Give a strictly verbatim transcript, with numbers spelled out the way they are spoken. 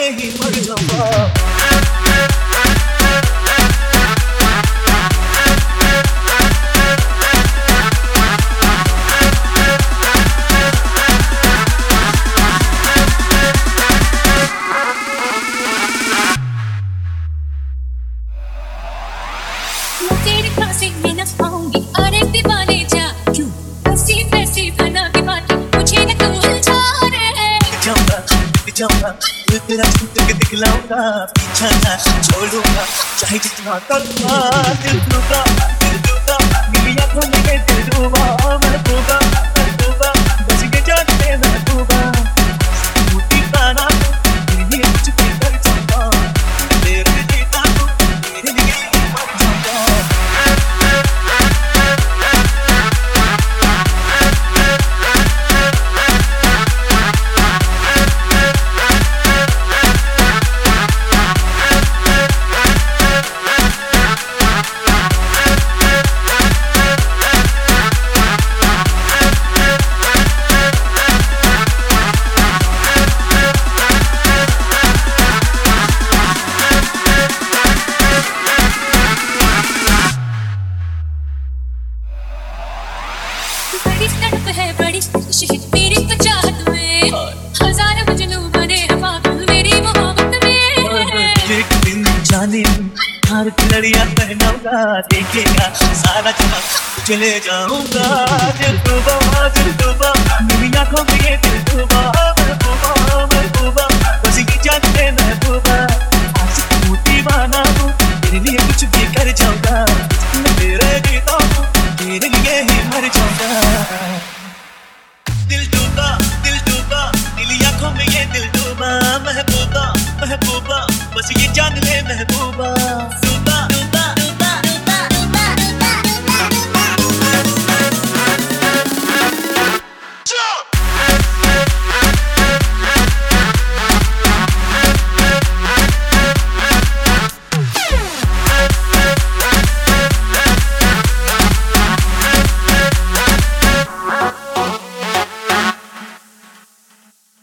लिए ही मर जाऊंगा। तेरे पास में न पाऊंगी और एक दीवाने जा क्यों ऐसी वैसी बना के बातें मुझे न तू उलझा रे जाऊंगा जाऊंगा तेरा छूट के दिखलाऊंगा पीछा ना छोड़ूंगा चाहे जितना करना दिल टूटा दिल टूटा मेरी आंखों में दिल डूबा मैं डूबा मैं डूबा बस के जाने मैं डूबा टूटी पाना मेरे लिए कुछ भी कर जाऊंगा तेरे जीता तू मेरे लिए मर जाऊंगा। बड़ी तड़प है बड़ी शहीद मेरी तो चाहत में हजार मजनू बने हैं पागल मेरी मोहब्बत में। एक दिन जाने हार की लड़ियां पहनाऊंगा देखेगा सारा जहां चले जाऊंगा दिल डूबा दिल डूबा मेरी आंखों में ये दिल डूबा महबूबा महबूबा बस की जाने महबूबा आज टूटी बना हूँ तेरे लिए कुछ भी कर जाऊंगा तेरे जीता हूँ तेरे लिए ही मर जाऊंगा। दिल डूबा दिल डूबा नीली आंखों में ये दिल डूबा महबूबा महबूबा बस ये जान ले महबूबा